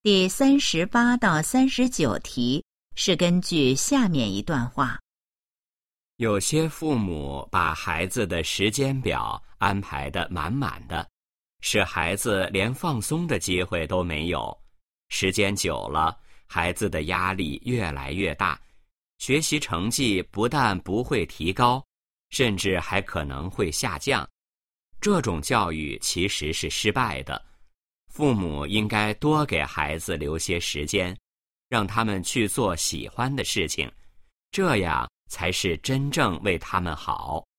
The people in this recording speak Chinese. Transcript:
第38到39题是根据下面一段话。 有些父母把孩子的时间表安排得满满的，使孩子连放松的机会都没有。时间久了，孩子的压力越来越大，学习成绩不但不会提高，甚至还可能会下降。这种教育其实是失败的。父母应该多给孩子留些时间，让他们去做喜欢的事情，这样才是真正为他们好。